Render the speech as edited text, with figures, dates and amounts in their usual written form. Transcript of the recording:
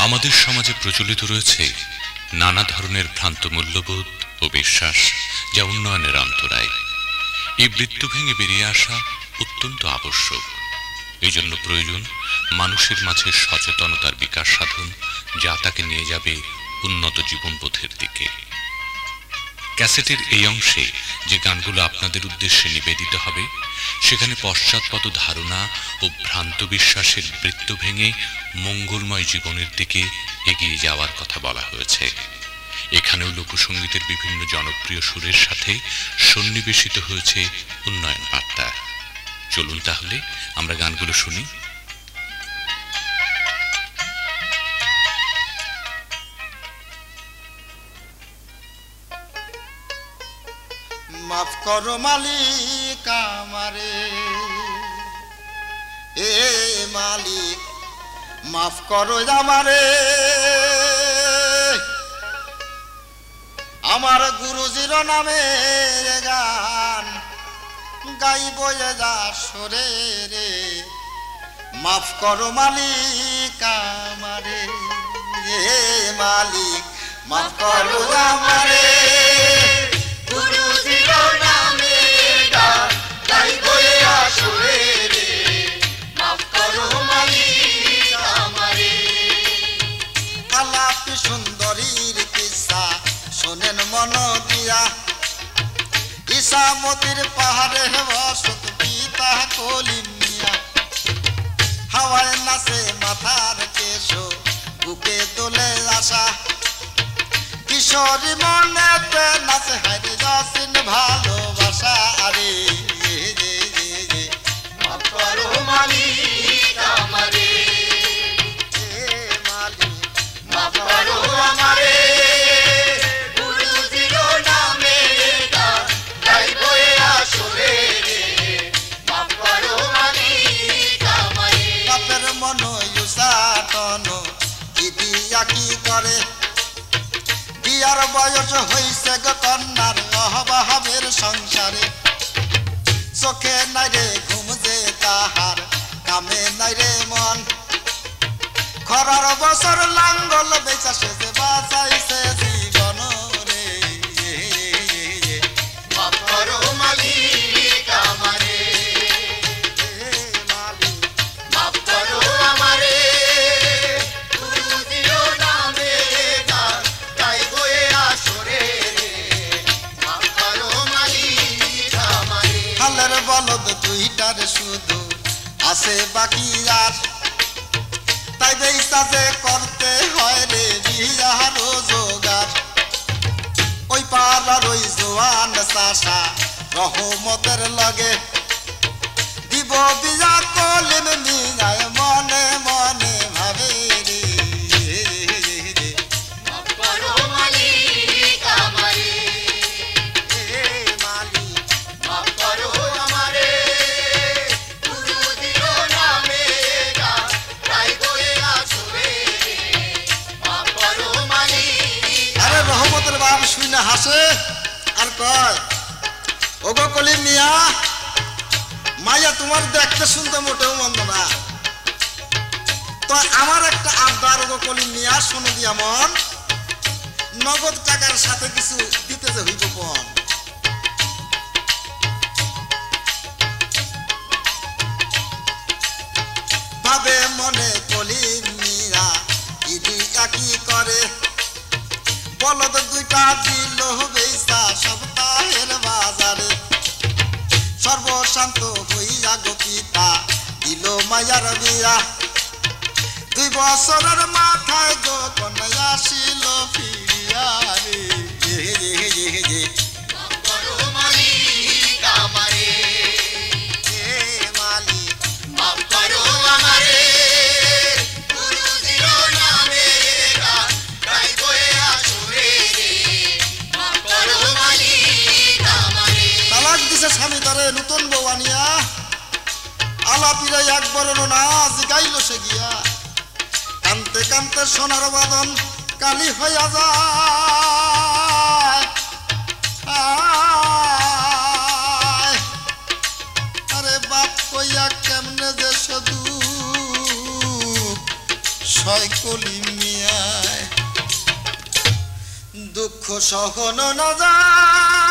আমাদের সমাজে প্রচলিত রয়েছে নানা ধরনের ভ্রান্ত মূল্যবোধ ও বিশ্বাস, যা উন্নয়নের অন্তরায়। এই বৃত্ত ভেঙে বেরিয়ে আসা অত্যন্ত আবশ্যক। এই জন্য প্রয়োজন মানুষের মাঝে সচেতনতার বিকাশ সাধন, যা তাকে নিয়ে যাবে উন্নত জীবনপথের দিকে। ক্যাসেটের এই অংশে যে গানগুলো আপনাদের উদ্দেশ্যে নিবেদিত হবে, সেখানে পশ্চাৎপদ ধারণা ও ভ্রান্ত বিশ্বাসের বৃত্ত ভেঙে মঙ্গলময় জীবনের দিকে এগিয়ে যাওয়ার কথা বলা হয়েছে। এখানেও লোকসঙ্গীতের বিভিন্ন জনপ্রিয় সুরের সাথে সন্নিবেশিত হয়েছে উন্নয়ন বার্তা। চলুন তাহলে আমরা গানগুলো শুনি। মাফ করো মালিক আমারে, এ মালিক মাফ করো আমারে। আমার গুরুজির নামে গান গাইব যা সরে রে। মাফ করো মালিক আমারে, এ মালিক মাফ করো আমারে। সুন্দরীর কিসা শোনেন মন দিয়া, ইসামতির পাহাড়ে বসত পিতা কলিম মিয়া। হাওয়ায় নাচে মাথার কেশো, বুকে দোলে আশা, কিশোরী মনেতে নাচে হাইরে যাসিন ভালোবাসা। আরে মাফ করো মালিক আমারে, কি করে বিয়ার বয়স হইছে গো কন্যার অভাবের সংসারে। চোখে নাই রে ঘুম যে তাহার, কামে নাই রে মন। খরার বছর লাঙ্গল বেচা সে যে বাঁচাইছে জীবন রে। মাফ করো মালিক আমারে, মাফ করো আমারে। বলদ দুইটার শুধু আছে বাকি আর, তাই বেইসা যে করতে হয় রে বিয়ার রোজগার। ওই পাড়ার ওই জোয়ান চাষা রহমতের লগে দিব বিয়া কলিম মিয়ায় মনে মনে ভাবে রে। শুনে হাসে আর কয়, ওগো কলিম মিয়া, মাইয়া তোমার দেখতে শুনতে মোটেও মন্দ না। তো আমার একটা আবদার, ওগো কলিম মিয়া শোনো দিয়া মন, নগদ টাকার সাথে কিছু দিতে যে হইব পণ। ভাবে মনে কলিম মিয়া ইদিকা কি করে, বলদ দুইটা দিল বেচা সপ্তাহের বাজারে। সর্বশান্ত হইয়া গো পিতা দিল মায়ার বিয়া, 2 বছরের মাথায় গো কন্যা আসিল ফিরিয়া রে। স্বামী তারে নতুন বউ আনিয়া আলাপিরে একবার না জিগাইল সে গিয়া। কানতে কানতে সোনার বাদন কালি হইয়া যায়। আরে বাপ কইয়া কেমনে যে শুধু সয় কলিম মিয়া। দুঃখ সহন না যায়